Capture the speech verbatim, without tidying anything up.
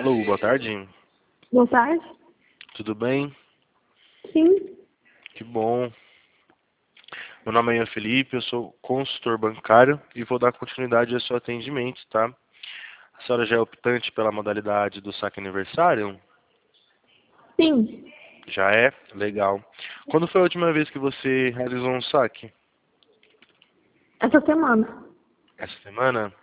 Alô, boa tarde. Boa tarde. Tudo bem? Sim. Que bom. Meu nome é Ian Felipe, eu sou consultor bancário e vou dar continuidade ao seu atendimento, tá? A senhora já é optante pela modalidade do saque aniversário? Sim. Já é? Legal. Quando foi a última vez que você realizou um saque? Essa semana. Essa semana?